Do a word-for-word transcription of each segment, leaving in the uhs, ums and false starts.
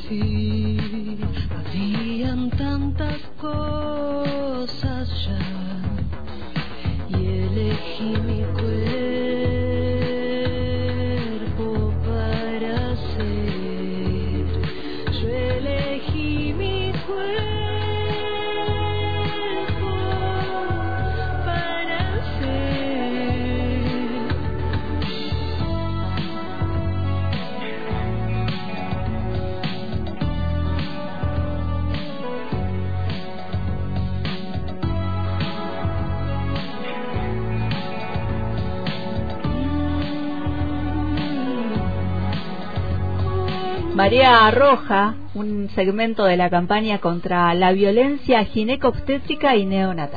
nací, habían tantas cosas ya, y elegí mi cuerpo para ser. Yo elegí mi cuerpo para ser. Marea Roja, un segmento de la campaña contra la violencia ginecobstétrica y neonatal.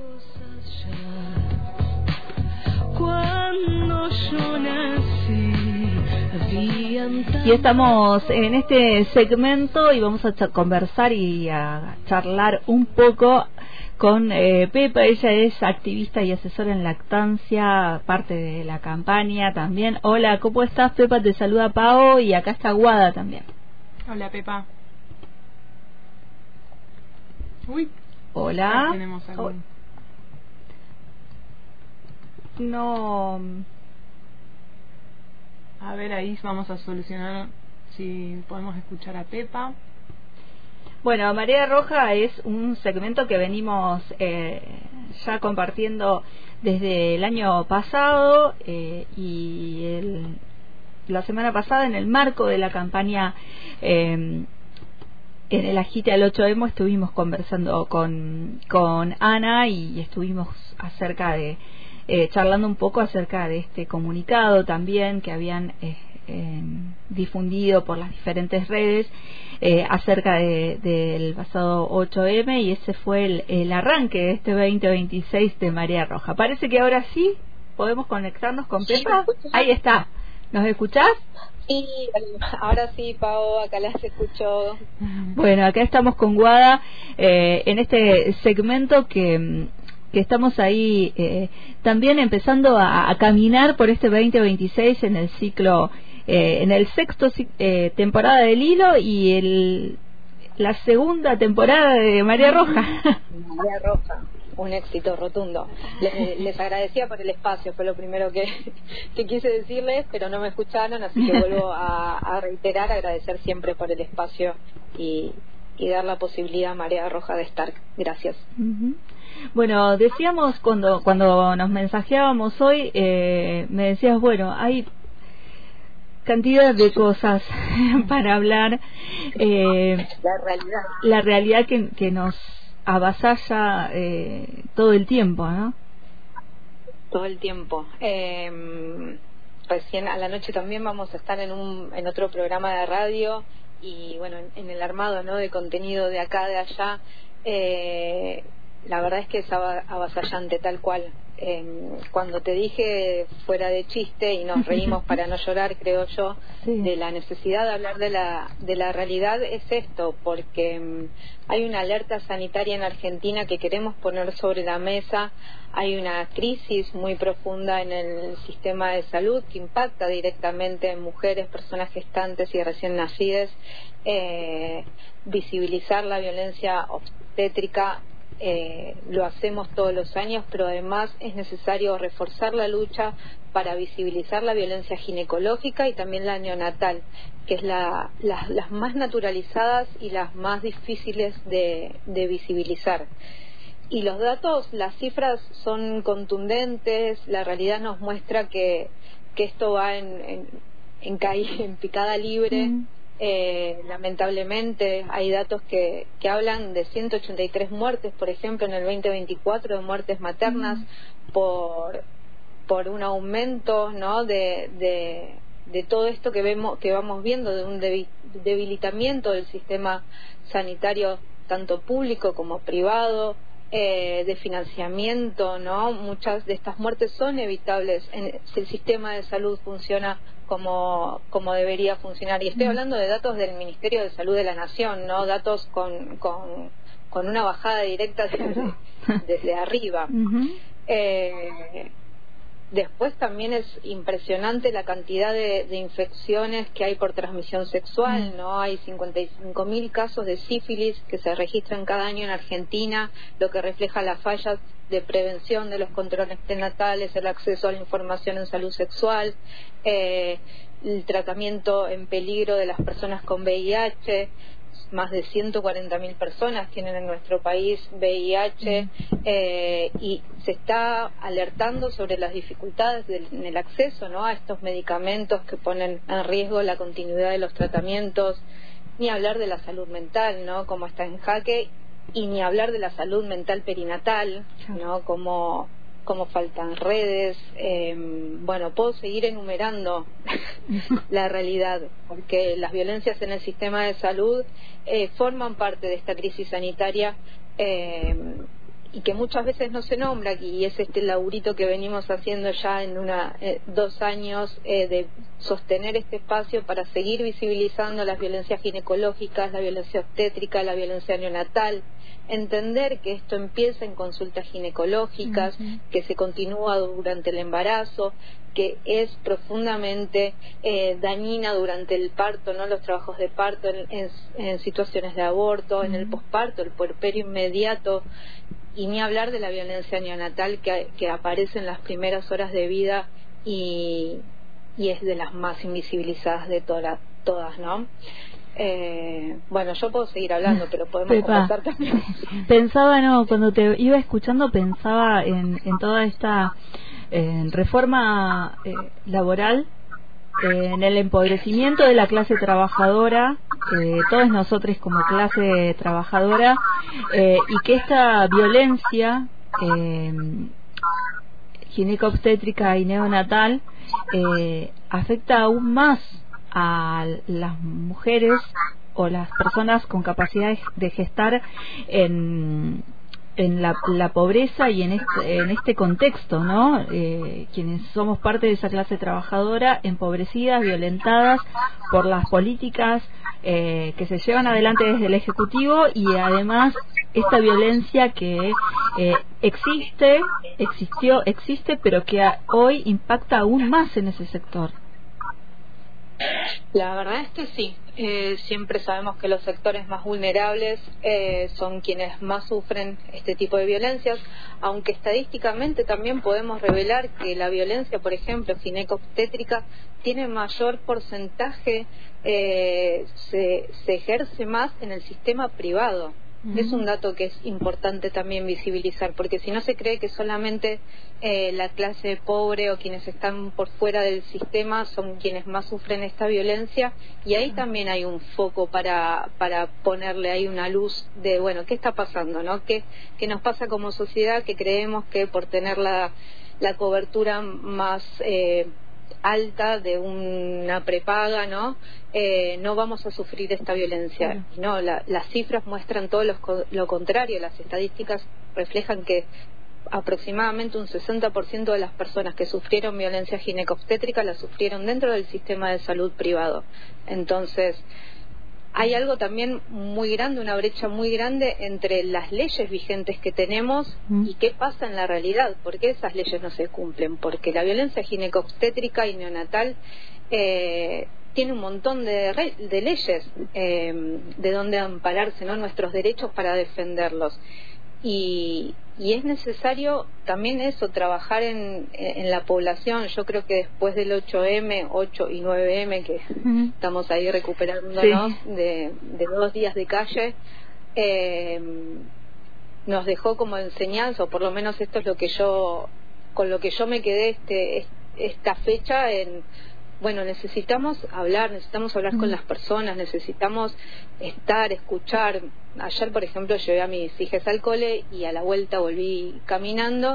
Cuando yo nací, habían tantas... Y estamos en este segmento y vamos a ch- conversar y a charlar un poco con eh, Pepa. Ella es activista y asesora en lactancia, parte de la campaña también. Hola, ¿cómo estás, Pepa? Te saluda Pao y acá está Guada también. Hola, Pepa. Uy. Hola. Ya tenemos algún... No. A ver, ahí vamos a solucionar si podemos escuchar a Pepa. Bueno, Marea Roja es un segmento que venimos eh, ya compartiendo desde el año pasado eh, y el, la semana pasada, en el marco de la campaña eh, en el Agite al ocho emo, estuvimos conversando con, con Ana y estuvimos acerca de eh, charlando un poco acerca de este comunicado también que habían eh, eh, difundido por las diferentes redes eh, acerca de, del pasado ocho eme, y ese fue el, el arranque de este veinte veintiséis de Marea Roja. Parece que ahora sí podemos conectarnos con Sí, Pepa. Ahí está. ¿Nos escuchás? Sí, ahora sí, Pao, acá las escucho. Bueno, acá estamos con Guada eh, en este segmento que, que estamos ahí eh, también empezando a, a caminar por este veinte veintiséis en el ciclo, eh, en el sexto eh, temporada del Hilo y el la segunda temporada de Marea Roja. Marea Roja, un éxito rotundo. Les, les agradecía por el espacio, fue lo primero que, que quise decirles, pero no me escucharon, así que vuelvo a, a reiterar, agradecer siempre por el espacio y, y dar la posibilidad a Marea Roja de estar. Gracias. Uh-huh. Bueno, decíamos cuando cuando nos mensajeábamos hoy, eh, me decías, bueno, hay cantidad de cosas para hablar. Eh, la realidad. La realidad que, que nos avasalla eh, todo el tiempo, ¿no? Todo el tiempo. Eh, recién a la noche también vamos a estar en un en otro programa de radio y bueno, en, en el armado, ¿no?, de contenido de acá, de allá. Eh, la verdad es que es avasallante, tal cual. Eh, cuando te dije fuera de chiste y nos reímos para no llorar, creo yo, sí, de la necesidad de hablar de la de la realidad, es esto, porque um, hay una alerta sanitaria en Argentina que queremos poner sobre la mesa. Hay una crisis muy profunda en el sistema de salud que impacta directamente en mujeres, personas gestantes y recién nacidas. Eh, visibilizar la violencia obstétrica Eh, lo hacemos todos los años, pero además es necesario reforzar la lucha para visibilizar la violencia ginecológica y también la neonatal, que es la, la, las más naturalizadas y las más difíciles de, de visibilizar. Y los datos, las cifras son contundentes, la realidad nos muestra que, que esto va en, en, en, caída, en picada libre. Mm. Eh, lamentablemente hay datos que, que hablan de ciento ochenta y tres muertes, por ejemplo, en el veinte veinticuatro, de muertes maternas mm. por por un aumento, ¿no?, de, de de todo esto que vemos que vamos viendo, de un debilitamiento del sistema sanitario tanto público como privado, eh, de financiamiento, ¿no? Muchas de estas muertes son evitables en, si el sistema de salud funciona como como debería funcionar. Y estoy hablando de datos del Ministerio de Salud de la Nación, no datos con con, con una bajada directa desde, desde arriba. Uh-huh. eh, Después también es impresionante la cantidad de, de infecciones que hay por transmisión sexual, ¿no? Hay cincuenta y cinco mil casos de sífilis que se registran cada año en Argentina, lo que refleja las fallas de prevención de los controles prenatales, el acceso a la información en salud sexual, eh, el tratamiento en peligro de las personas con V I H. Más de ciento cuarenta mil personas tienen en nuestro país V I H, eh, y se está alertando sobre las dificultades del, en el acceso, ¿no?, a estos medicamentos que ponen en riesgo la continuidad de los tratamientos, ni hablar de la salud mental, ¿no?, como está en jaque, y ni hablar de la salud mental perinatal, ¿no?, como como faltan redes, eh, bueno, puedo seguir enumerando la realidad, porque las violencias en el sistema de salud eh, forman parte de esta crisis sanitaria, eh, y que muchas veces no se nombra, y es este laburito que venimos haciendo ya en una eh, dos años eh, de sostener este espacio para seguir visibilizando las violencias ginecológicas, la violencia obstétrica, la violencia neonatal, entender que esto empieza en consultas ginecológicas, uh-huh. que se continúa durante el embarazo, que es profundamente eh, dañina durante el parto, no los trabajos de parto, en, en, en situaciones de aborto, uh-huh. en el posparto, el puerperio inmediato, y ni hablar de la violencia neonatal que, que aparece en las primeras horas de vida y, y es de las más invisibilizadas de toda, todas, ¿no? Eh, bueno, yo puedo seguir hablando, pero podemos Pepa, conversar también. Pensaba, no, cuando te iba escuchando pensaba en, en toda esta eh, reforma eh, laboral, eh, en el empobrecimiento de la clase trabajadora, eh, todos nosotros como clase trabajadora, eh, y que esta violencia eh, gineco-obstétrica y neonatal eh, afecta aún más a las mujeres o las personas con capacidad de gestar en, en la, la pobreza y en este, en este contexto, ¿no? Eh, quienes somos parte de esa clase trabajadora, empobrecidas, violentadas por las políticas eh, que se llevan adelante desde el Ejecutivo, y además esta violencia que eh, existe, existió, existe, pero que a, hoy impacta aún más en ese sector. La verdad es que sí, eh, siempre sabemos que los sectores más vulnerables eh, son quienes más sufren este tipo de violencias, aunque estadísticamente también podemos revelar que la violencia, por ejemplo, gineco-obstétrica, tiene mayor porcentaje, eh, se, se ejerce más en el sistema privado. Uh-huh. Es un dato que es importante también visibilizar, porque si no se cree que solamente eh, la clase pobre o quienes están por fuera del sistema son quienes más sufren esta violencia, y ahí también hay un foco para para ponerle ahí una luz de, bueno, ¿qué está pasando, no? ¿Qué, qué nos pasa como sociedad, que creemos que por tener la, la cobertura más eh, alta de una prepaga, ¿no? Eh, no vamos a sufrir esta violencia. No, la, las cifras muestran todo lo, lo contrario. Las estadísticas reflejan que aproximadamente un sesenta por ciento de las personas que sufrieron violencia gineco-obstétrica la sufrieron dentro del sistema de salud privado. Entonces, hay algo también muy grande, una brecha muy grande entre las leyes vigentes que tenemos mm. y qué pasa en la realidad. ¿Por qué esas leyes no se cumplen? Porque la violencia gineco-obstétrica y neonatal eh, tiene un montón de, re- de leyes eh, de donde ampararse, ¿no?, nuestros derechos para defenderlos. Y, y es necesario también eso, trabajar en, en la población. Yo creo que después del ocho eme, ocho y nueve eme, que uh-huh. estamos ahí recuperándonos sí. de, de dos días de calle, eh, nos dejó como enseñanza, o por lo menos esto es lo que yo, con lo que yo me quedé este esta fecha, en bueno, necesitamos hablar, necesitamos hablar mm. con las personas, necesitamos estar, escuchar. Ayer, por ejemplo, llevé a mis hijas al cole y a la vuelta volví caminando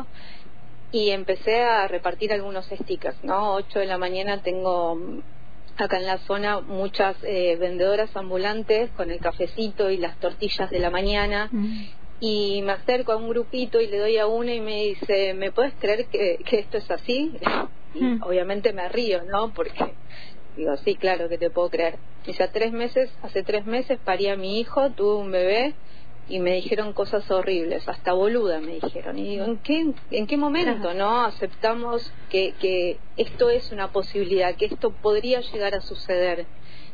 y empecé a repartir algunos stickers, ¿no? ocho de la mañana tengo acá en la zona muchas eh, vendedoras ambulantes con el cafecito y las tortillas de la mañana. Mm. Y me acerco a un grupito y le doy a una y me dice, ¿me puedes creer que, que esto es así? Y mm. obviamente me río, ¿no? Porque digo, sí, claro que te puedo creer. Dice, a tres meses, hace tres meses parí a mi hijo, tuve un bebé y me dijeron cosas horribles, hasta boluda me dijeron, y digo, ¿en qué, en qué momento no aceptamos que, que esto es una posibilidad, que esto podría llegar a suceder?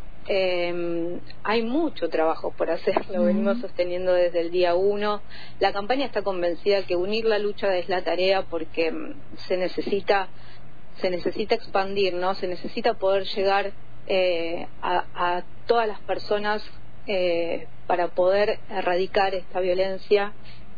Eh, hay mucho trabajo por hacer, lo venimos sosteniendo desde el día uno. La campaña está convencida que unir la lucha es la tarea, porque se necesita se necesita expandir, ¿no? Se necesita poder llegar eh, a, a todas las personas eh, para poder erradicar esta violencia.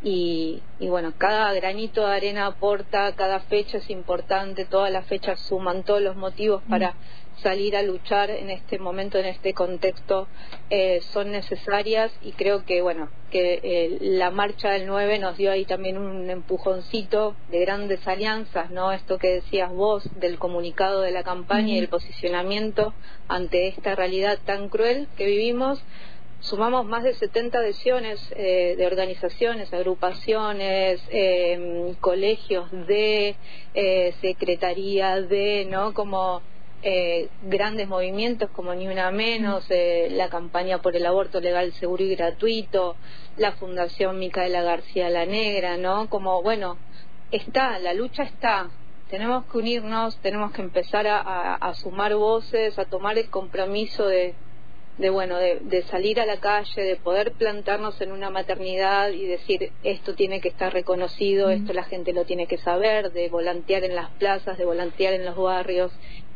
Y, y bueno, cada granito de arena aporta, cada fecha es importante, todas las fechas suman, todos los motivos para salir a luchar en este momento, en este contexto, eh, son necesarias, y creo que bueno, que eh, la marcha del nueve nos dio ahí también un empujoncito de grandes alianzas, ¿no? Esto que decías vos del comunicado de la campaña mm. y el posicionamiento ante esta realidad tan cruel que vivimos. Sumamos más de setenta adhesiones eh, de organizaciones, agrupaciones, eh, colegios de, eh, secretaría de, ¿no? Como eh, grandes movimientos como Ni Una Menos, eh, la campaña por el aborto legal, seguro y gratuito, la Fundación Micaela García La Negra, ¿no? Como, bueno, está, la lucha está. Tenemos que unirnos, tenemos que empezar a, a, a sumar voces, a tomar el compromiso de de bueno de, de salir a la calle, de poder plantarnos en una maternidad y decir esto tiene que estar reconocido, mm. esto la gente lo tiene que saber, de volantear en las plazas, de volantear en los barrios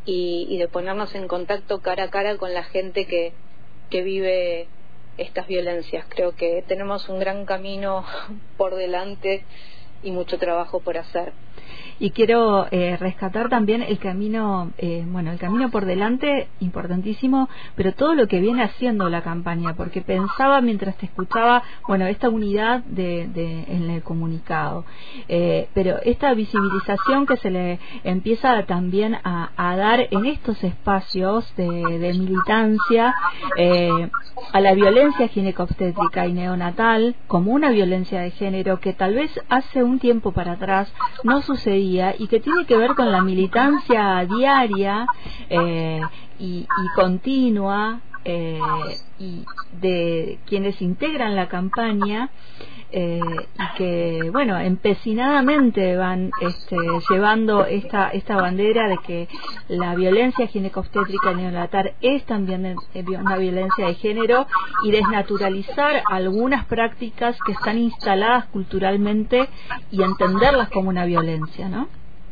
y, y de ponernos en contacto cara a cara con la gente que, que vive estas violencias. Creo que tenemos un gran camino por delante y mucho trabajo por hacer. Y quiero eh, rescatar también el camino, eh, bueno, el camino por delante, importantísimo, pero todo lo que viene haciendo la campaña, porque pensaba mientras te escuchaba, bueno, esta unidad de, de en el comunicado, eh, pero esta visibilización que se le empieza también a, a dar en estos espacios de, de militancia eh, a la violencia ginecobstétrica y neonatal como una violencia de género que tal vez hace un tiempo para atrás no sucedía y que tiene que ver con la militancia diaria eh, y, y continua eh, y de quienes integran la campaña eh, y que bueno empecinadamente van este, llevando esta esta bandera de que la violencia ginecobstétrica neonatal es también una violencia de género y desnaturalizar algunas prácticas que están instaladas culturalmente y entenderlas como una violencia, ¿no?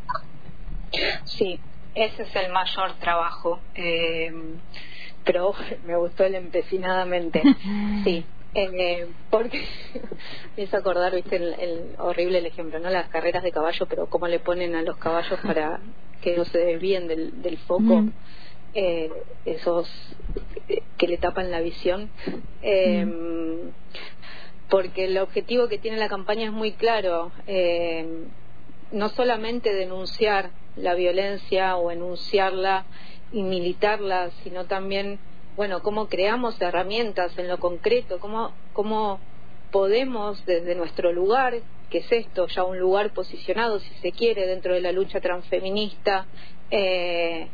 Sí, ese es el mayor trabajo, eh, pero me gustó el empecinadamente, sí. Eh, porque me hizo acordar, viste, el, el horrible el ejemplo, ¿no? Las carreras de caballo, pero cómo le ponen a los caballos para que no se desvíen del, del foco, mm. eh, esos que le tapan la visión. Eh, mm. Porque el objetivo que tiene la campaña es muy claro, eh, no solamente denunciar la violencia o enunciarla y militarla, sino también bueno, cómo creamos herramientas en lo concreto, cómo, cómo podemos desde nuestro lugar, que es esto, ya un lugar posicionado, si se quiere, dentro de la lucha transfeminista, eh,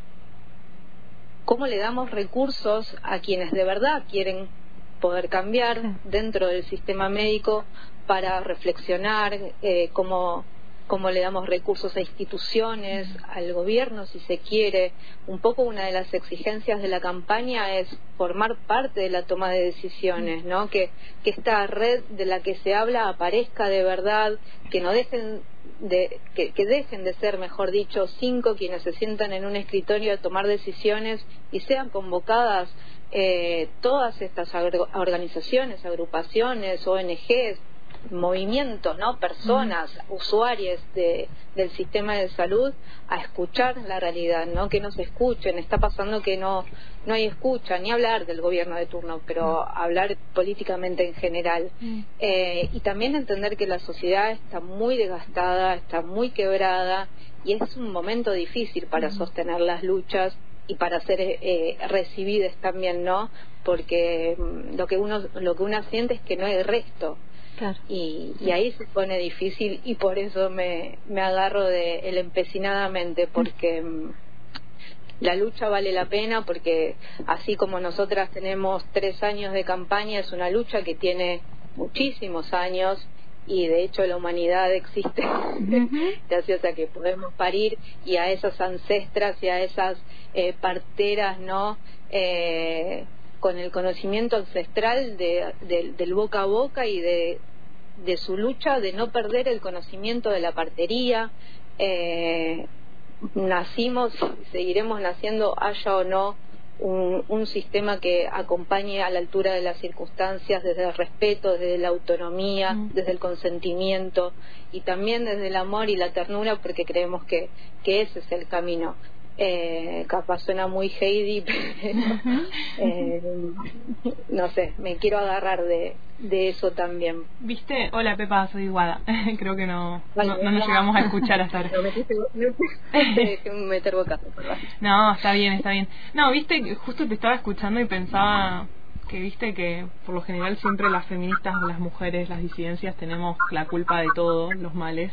cómo le damos recursos a quienes de verdad quieren poder cambiar dentro del sistema médico para reflexionar, eh, cómo... cómo le damos recursos a instituciones, al gobierno, si se quiere. Un poco una de las exigencias de la campaña es formar parte de la toma de decisiones, ¿no? Que, que esta red de la que se habla aparezca de verdad, que no dejen de, que, que dejen de ser, mejor dicho, cinco quienes se sientan en un escritorio a tomar decisiones y sean convocadas eh, todas estas organizaciones, agrupaciones, O N Ges, movimientos, ¿no? Personas, mm. usuarios de, del sistema de salud a escuchar la realidad, ¿no? Que nos escuchen. Está pasando que no no hay escucha, ni hablar del gobierno de turno, pero mm. hablar políticamente en general. Mm. Eh, y también entender que la sociedad está muy desgastada, está muy quebrada y es un momento difícil para mm. sostener las luchas y para ser eh, recibidas también, ¿no? Porque mm, lo que uno lo que uno siente es que no hay resto. Claro. Y, y ahí se pone difícil y por eso me, me agarro de el empecinadamente, porque mm. la lucha vale la pena, porque así como nosotras tenemos tres años de campaña, es una lucha que tiene muchísimos años, y de hecho la humanidad existe uh-huh. gracias a que podemos parir, y a esas ancestras y a esas eh, parteras, ¿no? Eh, con el conocimiento ancestral de, de, del boca a boca y de, de su lucha de no perder el conocimiento de la partería. Eh, nacimos y seguiremos naciendo, haya o no un, un sistema que acompañe a la altura de las circunstancias, desde el respeto, desde la autonomía, mm. desde el consentimiento, y también desde el amor y la ternura, porque creemos que, que ese es el camino. Eh, capaz suena muy Heidi, pero uh-huh. eh, no sé, me quiero agarrar de, de eso también. ¿Viste? Hola Pepa, soy Guada. Creo que no, vale, no, no nos llegamos a escuchar hasta ahora. No, me dejé meter bocazo, perdón. No, está bien, está bien. No, viste, justo te estaba escuchando y pensaba que viste que por lo general siempre las feministas, las mujeres, las disidencias tenemos la culpa de todos los males.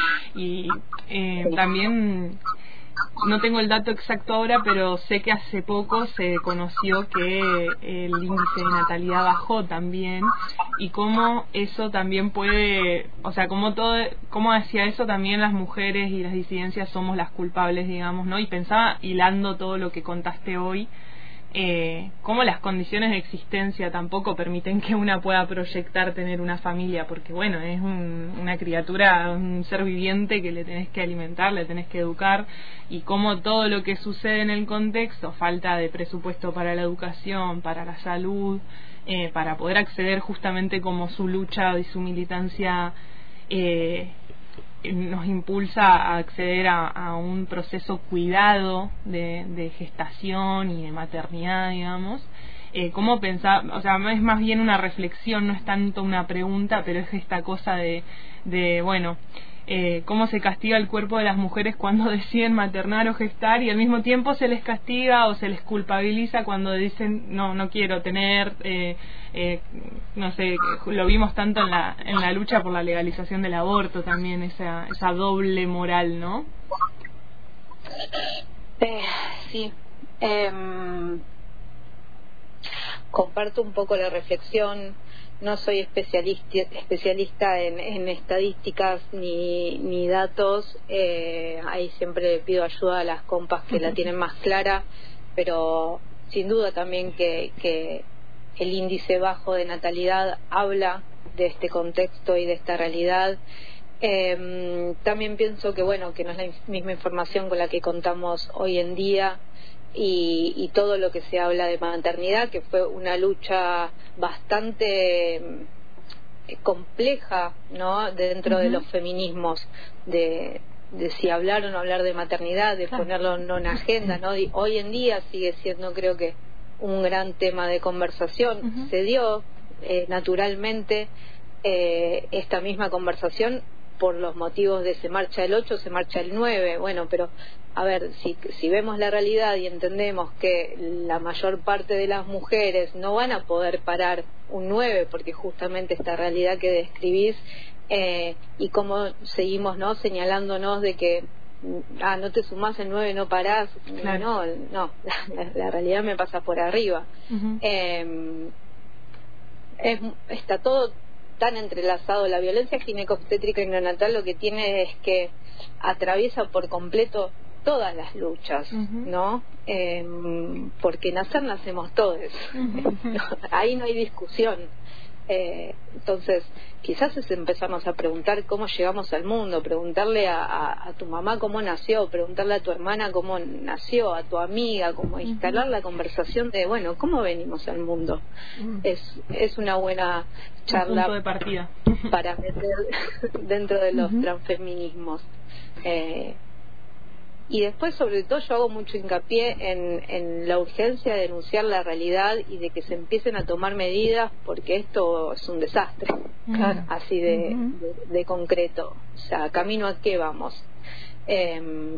Y eh, sí. también... No tengo el dato exacto ahora, pero sé que hace poco se conoció que el índice de natalidad bajó también, y cómo eso también puede, o sea, cómo todo, cómo hacia eso también las mujeres y las disidencias somos las culpables, digamos, ¿no? Y pensaba, hilando todo lo que contaste hoy, eh, cómo las condiciones de existencia tampoco permiten que una pueda proyectar tener una familia, porque bueno, es un, una criatura, un ser viviente que le tenés que alimentar, le tenés que educar, y cómo todo lo que sucede en el contexto, falta de presupuesto para la educación, para la salud, eh, para poder acceder justamente como su lucha y su militancia eh, nos impulsa a acceder a, a un proceso cuidado de, de gestación y de maternidad, digamos. Eh, ¿Cómo pensar? O sea, es más bien una reflexión, no es tanto una pregunta, pero es esta cosa de, de bueno, eh, cómo se castiga el cuerpo de las mujeres cuando deciden maternar o gestar, y al mismo tiempo se les castiga o se les culpabiliza cuando dicen no, no quiero tener, eh, eh, no sé, lo vimos tanto en la en la lucha por la legalización del aborto también, esa esa doble moral, ¿no? Eh, sí, eh, comparto un poco la reflexión. No soy especialista especialista en, en estadísticas ni, ni datos. Eh, ahí siempre le pido ayuda a las compas que la tienen más clara, pero sin duda también que, que el índice bajo de natalidad habla de este contexto y de esta realidad. Eh, también pienso que bueno, que no es la misma información con la que contamos hoy en día. Y, y todo lo que se habla de maternidad, que fue una lucha bastante eh, compleja, ¿no? Dentro uh-huh. de los feminismos, de, de si hablar o no hablar de maternidad, de claro. ponerlo no en agenda, ¿no? Y hoy en día sigue siendo, creo que, un gran tema de conversación. Uh-huh. Se dio eh, naturalmente eh, esta misma conversación por los motivos de se marcha el ocho, se marcha el nueve, bueno, pero a ver, si, si vemos la realidad y entendemos que la mayor parte de las mujeres no van a poder parar un nueve, porque justamente esta realidad que describís, eh, y cómo seguimos no señalándonos de que ah, no te sumás el nueve, no parás, claro. no, no, la, la realidad me pasa por arriba. Uh-huh. eh, es, está todo tan entrelazado. La violencia ginecobstétrica y neonatal lo que tiene es que atraviesa por completo todas las luchas, uh-huh. ¿no? Eh, porque nacer nacemos todos. Uh-huh. Ahí no hay discusión. Eh, entonces, quizás es empezarnos a preguntar cómo llegamos al mundo, preguntarle a, a, a tu mamá cómo nació, preguntarle a tu hermana cómo nació, a tu amiga, como instalar la conversación de, bueno, ¿cómo venimos al mundo? Uh-huh. Es es una buena charla, punto de partida para meter dentro de los uh-huh. transfeminismos. Eh, Y después, sobre todo, yo hago mucho hincapié en, en la urgencia de denunciar la realidad y de que se empiecen a tomar medidas, porque esto es un desastre, claro. así de, uh-huh. de, de concreto. O sea, ¿camino a qué vamos? Eh,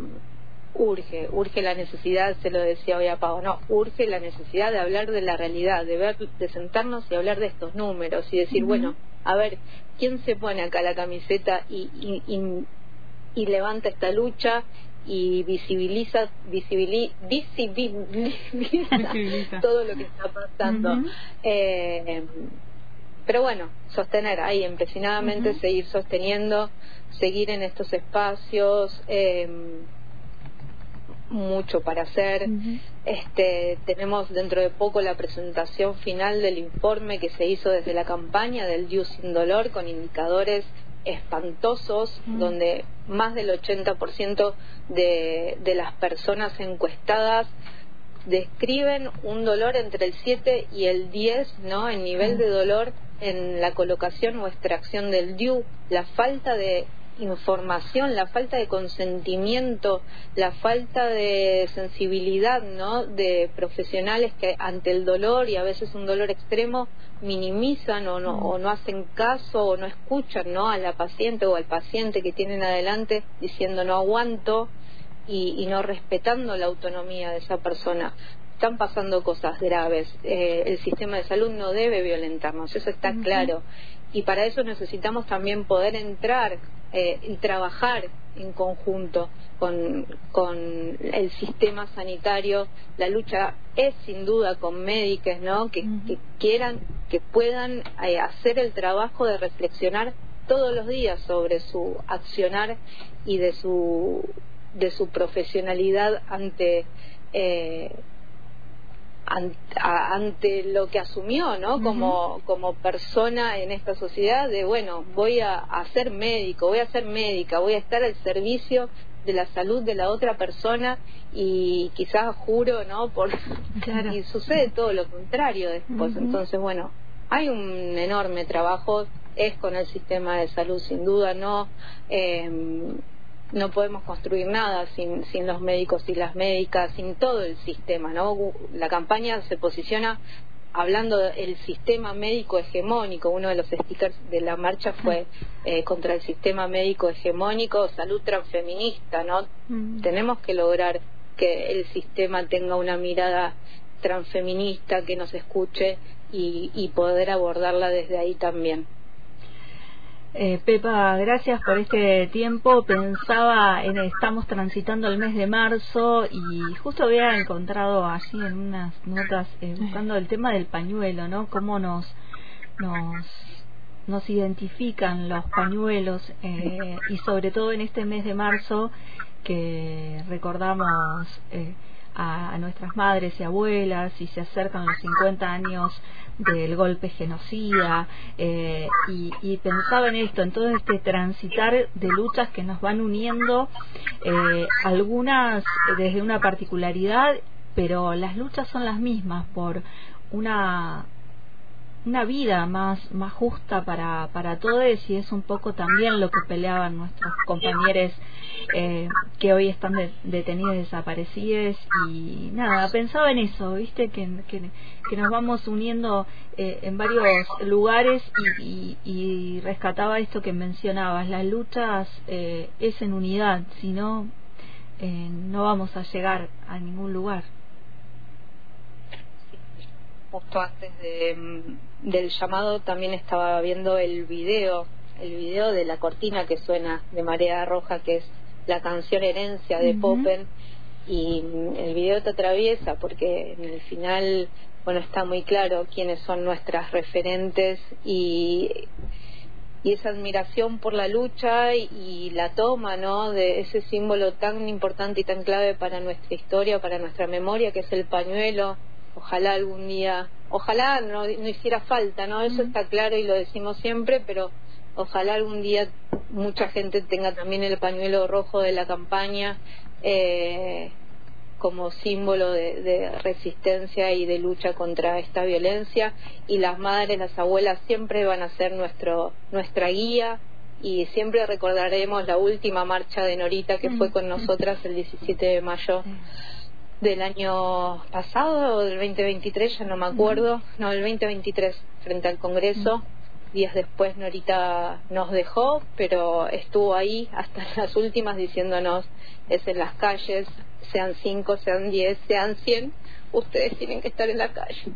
urge, urge la necesidad, se lo decía hoy a Pau, no, urge la necesidad de hablar de la realidad, de ver, de sentarnos y hablar de estos números y decir, uh-huh. bueno, a ver, ¿quién se pone acá la camiseta y, y, y, y levanta esta lucha y visibiliza visibili, visibiliza, visibiliza todo lo que está pasando? Uh-huh. eh, pero bueno, sostener ahí empecinadamente, uh-huh. seguir sosteniendo, seguir en estos espacios, eh, mucho para hacer. Uh-huh. Este, tenemos dentro de poco la presentación final del informe que se hizo desde la campaña del D I U sin dolor, con indicadores espantosos, uh-huh. donde más del ochenta por ciento de, de las personas encuestadas describen un dolor entre el siete y el diez, ¿no? El nivel de dolor en la colocación o extracción del D I U, la falta de información, la falta de consentimiento, la falta de sensibilidad, ¿no? De profesionales que ante el dolor, y a veces un dolor extremo, minimizan o no, o no hacen caso o no escuchan, ¿no? A la paciente o al paciente que tienen adelante, diciendo no aguanto, y, y no respetando la autonomía de esa persona. Están pasando cosas graves. Eh, el sistema de salud no debe violentarnos, eso está uh-huh. claro. Y para eso necesitamos también poder entrar eh, y trabajar en conjunto con, con el sistema sanitario. La lucha es sin duda con médicos, ¿no? Que, uh-huh. que quieran, que puedan eh, hacer el trabajo de reflexionar todos los días sobre su accionar y de su de su profesionalidad ante eh, ante, ante lo que asumió, ¿no? Uh-huh. Como como persona en esta sociedad, de bueno, voy a, a ser médico, voy a ser médica, voy a estar al servicio de la salud de la otra persona, y quizás juro, ¿no? Por claro. Y sucede todo lo contrario después. Uh-huh. Entonces, bueno, hay un enorme trabajo, es con el sistema de salud sin duda, ¿no? Eh, no podemos construir nada sin, sin los médicos y las médicas, sin todo el sistema, ¿no? La campaña se posiciona hablando del sistema médico hegemónico. Uno de los stickers de la marcha fue eh, contra el sistema médico hegemónico, salud transfeminista, ¿no? Mm. Tenemos que lograr que el sistema tenga una mirada transfeminista, que nos escuche y, y poder abordarla desde ahí también. Eh, Pepa, gracias por este tiempo. Pensaba, en, estamos transitando el mes de marzo y justo había encontrado allí en unas notas eh, buscando el tema del pañuelo, ¿no? Cómo nos nos nos identifican los pañuelos eh, y sobre todo en este mes de marzo que recordamos eh, a, a nuestras madres y abuelas, y se acercan los cincuenta años del golpe genocida, eh, y, y pensaba en esto, en todo este transitar de luchas que nos van uniendo, eh, algunas desde una particularidad, pero las luchas son las mismas por una una vida más más justa para para todos, y es un poco también lo que peleaban nuestros compañeros eh, que hoy están de, detenidos, desaparecidos. Y nada, pensaba en eso, viste, que, que, que nos vamos uniendo eh, en varios lugares, y, y, y rescataba esto que mencionabas, las luchas eh, es en unidad, si no eh, no vamos a llegar a ningún lugar. Justo antes de, del llamado también estaba viendo el video, el video de la cortina que suena de Marea Roja, que es la canción Herencia de uh-huh. Popen, y el video te atraviesa porque en el final, bueno, está muy claro quiénes son nuestras referentes, y, y esa admiración por la lucha y, y la toma, ¿no? De ese símbolo tan importante y tan clave para nuestra historia, para nuestra memoria, que es el pañuelo. Ojalá algún día, ojalá no, no hiciera falta, ¿no? Eso está claro y lo decimos siempre, pero ojalá algún día mucha gente tenga también el pañuelo rojo de la campaña eh, como símbolo de, de resistencia y de lucha contra esta violencia. Y las madres, las abuelas siempre van a ser nuestro nuestra guía, y siempre recordaremos la última marcha de Norita que fue con nosotras el diecisiete de mayo del año pasado, o del veinte veintitrés, ya no me acuerdo, no, del veinte veintitrés, frente al Congreso. Días después Norita nos dejó, pero estuvo ahí hasta las últimas diciéndonos, es en las calles, sean cinco, sean diez, sean cien, ustedes tienen que estar en la calle.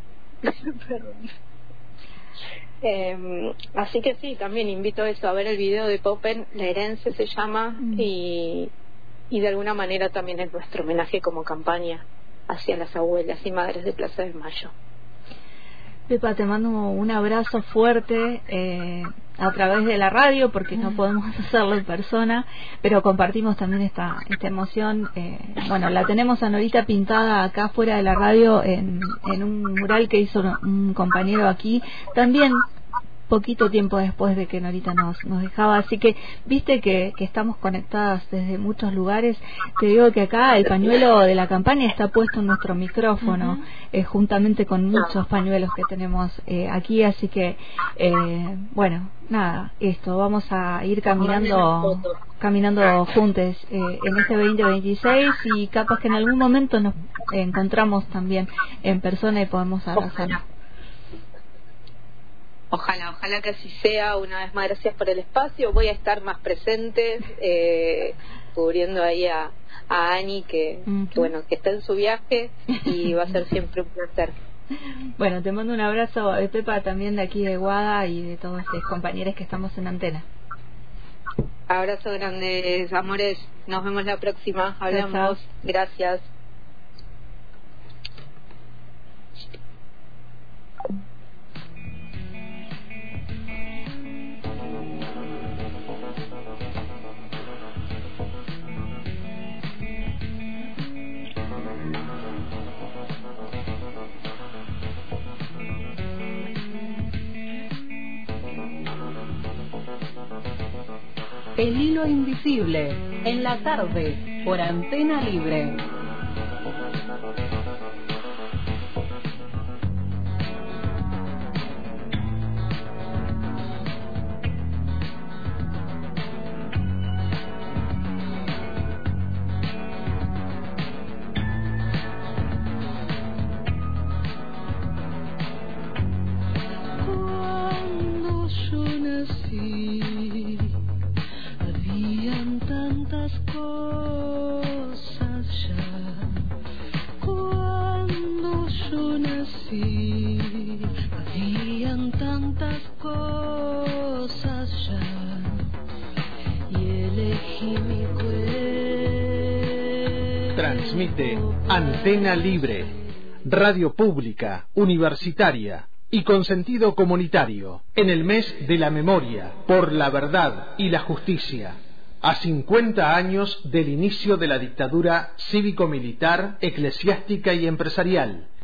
eh, así que sí, también invito a eso, a ver el video de Popen, La Herencia se llama, mm. y y de alguna manera también es nuestro homenaje como campaña hacia las abuelas y madres de Plaza de Mayo. Pepa, te mando un abrazo fuerte eh, a través de la radio, porque no podemos hacerlo en persona, pero compartimos también esta esta emoción. Eh, bueno, la tenemos a Norita pintada acá fuera de la radio en, en un mural que hizo un compañero aquí, también poquito tiempo después de que Norita nos, nos dejaba, así que viste que, que estamos conectadas desde muchos lugares. Te digo que acá el pañuelo de la campaña está puesto en nuestro micrófono, uh-huh. eh, juntamente con muchos pañuelos que tenemos eh, aquí, así que eh, bueno, nada, esto, vamos a ir caminando caminando juntos eh, en este veinte veintiséis, y capaz que en algún momento nos encontramos también en persona y podemos abrazarnos. Ojalá, ojalá que así sea. Una vez más, gracias por el espacio. Voy a estar más presente, eh, cubriendo ahí a, a Ani, que, uh-huh. que bueno, que está en su viaje, y va a ser siempre un placer. Bueno, te mando un abrazo, eh, Pepa, también de aquí de Guada y de todos los compañeros que estamos en antena. Abrazo grandes, amores. Nos vemos la próxima. Hablamos. Chao, chao. Gracias. El hilo invisible, en la tarde, por Antena Libre. Cuando yo nací, habían tantas cosas ya. Cuando yo nací, habían tantas cosas ya. Y elegí mi cuerpo. Transmite Antena Libre, radio pública, universitaria y con sentido comunitario, en el mes de la memoria, por la verdad y la justicia, a cincuenta años del inicio de la dictadura cívico-militar, eclesiástica y empresarial,